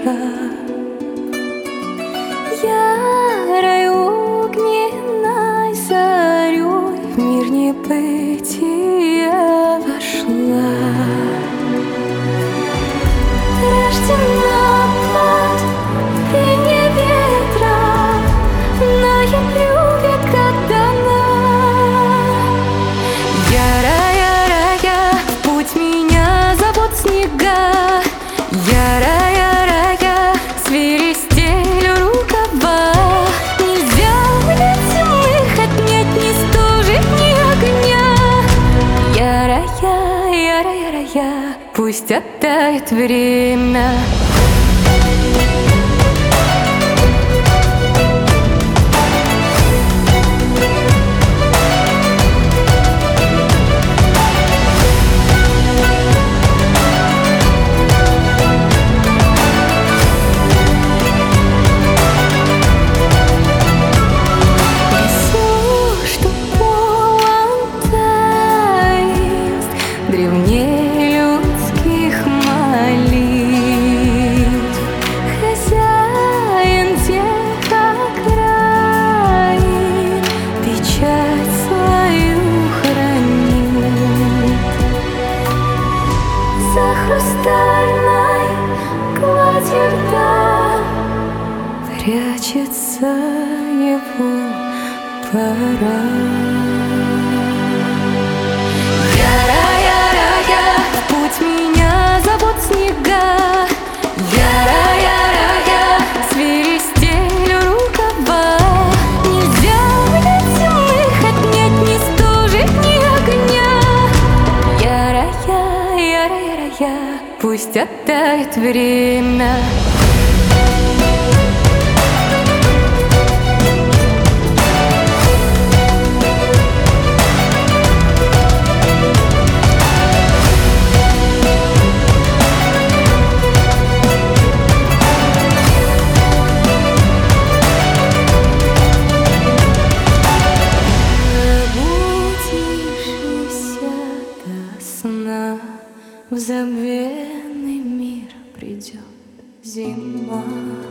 душа. Ярой огненной зарей в мир небытия вошла. Рождена под пение ветра, на ноябрю века дана. Ярая, путь меня зовут снега. Ярая, свиристель рукава. Нельзя мне земных отнять, ни стужи, ни огня. Ярая, пусть оттает время. Древнее людских молитв, хозяин тех окраин печать свою хранит. За хрустальной гладью льда прячется его пора. Путь меня зовут снега. Ярая, свиристель рукава. Нельзя мне земных отнять, ни стужи, ни огня. Ярая, пусть оттает время. В забвенный мир придет зима.